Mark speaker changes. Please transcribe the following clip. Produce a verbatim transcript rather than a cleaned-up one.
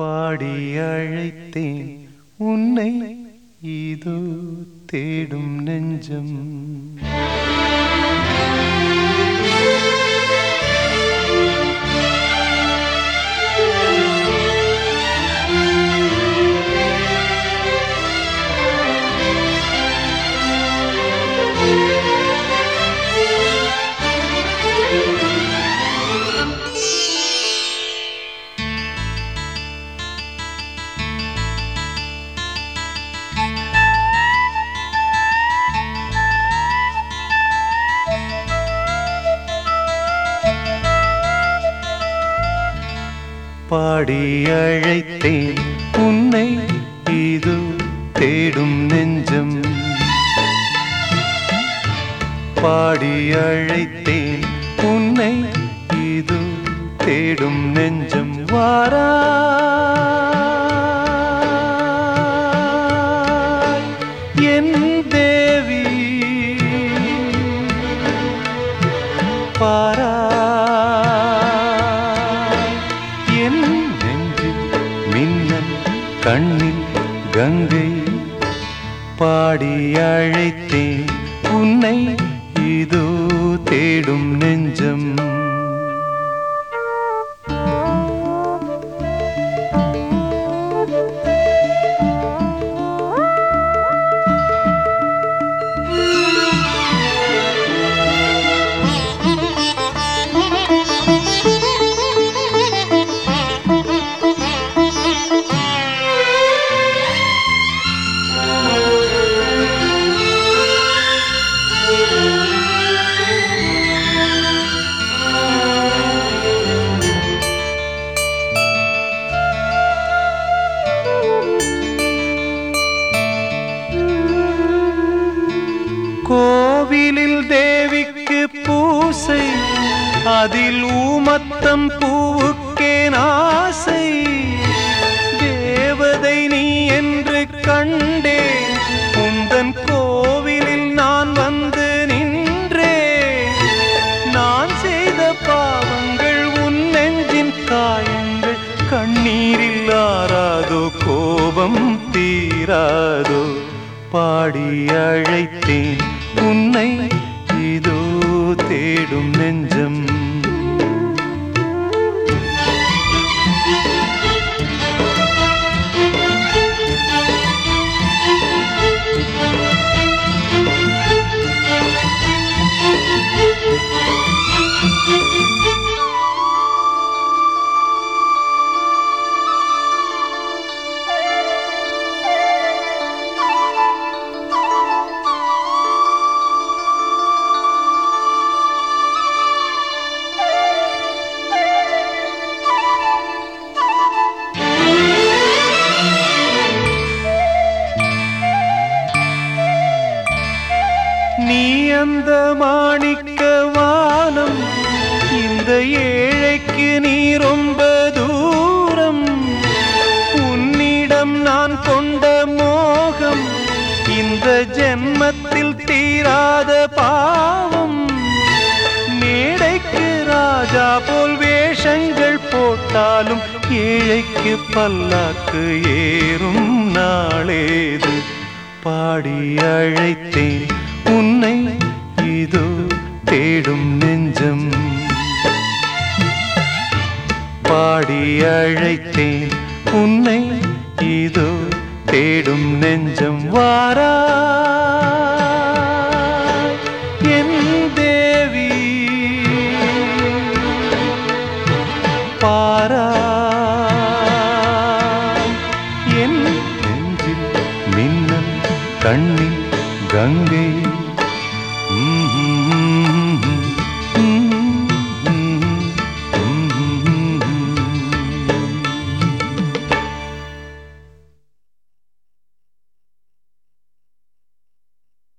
Speaker 1: பாடி அழைத்தேன் உன்னை இதோ தேடும் நெஞ்சம். பாடி அழைத்தேன் உன்னை இதோ தேடும் நெஞ்சம். பாடி அழைத்தேன் உன்னை இதோ தேடும் நெஞ்சம். வாராய் என் தேவி, பாரா கண்ணில் கங்கை. பாடி அழைத்தேன் உன்னை இதோ தேடும் நெஞ்சம். கோவிலில் தேவிக்கு பூசை, அதில் ஊமத்தம் பூவுக்கே ஆசை. தேவதை நீ என்று கண்டேன், உந்தன் கோவிலில் நான் வந்து நின்றேன். நான் செய்த பாவங்கள் உன் நெஞ்சின் காயங்கள், கண்ணீரில் ஆறாதோ கோபம் தீராதோ. பாடி அழைத்தேன் உன்னை இதோ தேடும் நெஞ்சம். நீ அந்த மாணிக்க வானம், இந்த ஏழைக்கு நீ ரொம்ப தூரம். உன்னிடம் நான் கொண்ட மோகம், இந்த ஜென்மத்தில் தீராத பாவம். மேடைக்கு ராஜா போல் வேஷங்கள் போட்டாலும், ஏழைக்கு பல்லாக்கு ஏறும் நாளேது. பாடி அழைத்தேன் உன்னை இதோ தேடும் நெஞ்சம். பாடி அழைத்தேன் உன்னை இதோ தேடும் நெஞ்சம். வாராய் என் தேவி, பாராய் என் நெஞ்சில் மின்னல், கண்ணில் கங்கை.